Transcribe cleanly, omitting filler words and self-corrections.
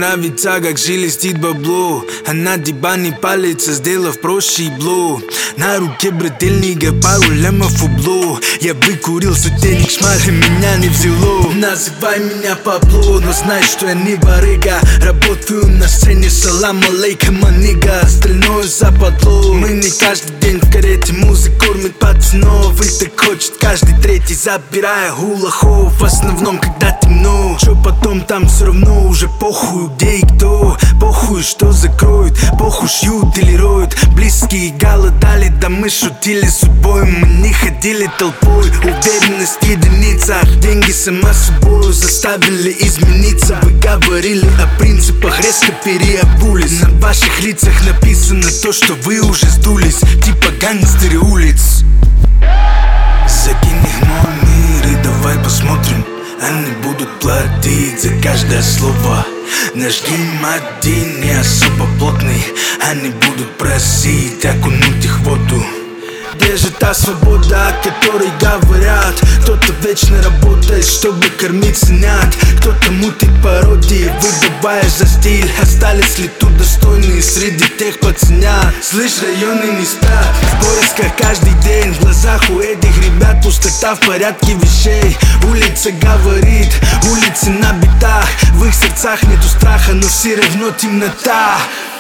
нравится, как шелестит бабло. Она дебани палится, сделав проще и бло. На руке брательника, пару лямов убло. Я выкурил сотенник, шмали меня не взяло. Называй меня Пабло, но знай, что я не барыга. Работаю на сцене, салам алейкум, манига. Остальное западло. Мы не каждый день в карете, музыка кормит пацанов. И так хочет каждый третий, забирая у лохов. В основном, когда темно. Чё потом, там все равно уже похуй, где и кто. Похуй, что закроют, похуй, шьют или роют. Близкие голодали, да мы шутили судьбой. Мы не ходили толпой, уверенность в единицах. Деньги сама собой заставили измениться. Вы говорили о принципах, резко переобулись. На ваших лицах написано то, что вы уже сдулись. Типа гангстеры улиц. Закинь их в мой мир и давай посмотрим. Они будут платить за каждое слово. Наш гейм один не особо плотный. Они будут просить окунуть их в воду. Где же та свобода, о которой говорят? Кто-то вечно работает, чтобы кормить сынят. Кто-то мутит пародии, выдавая за стиль. Остались ли тут достойные среди тех пацанят? Слышь, районы не спят, в поисках каждый день. В глазах у этих ребят пустота в порядке вещей. Улица говорит, улицы на битах. В их сердцах нету страха, но все равно темнота.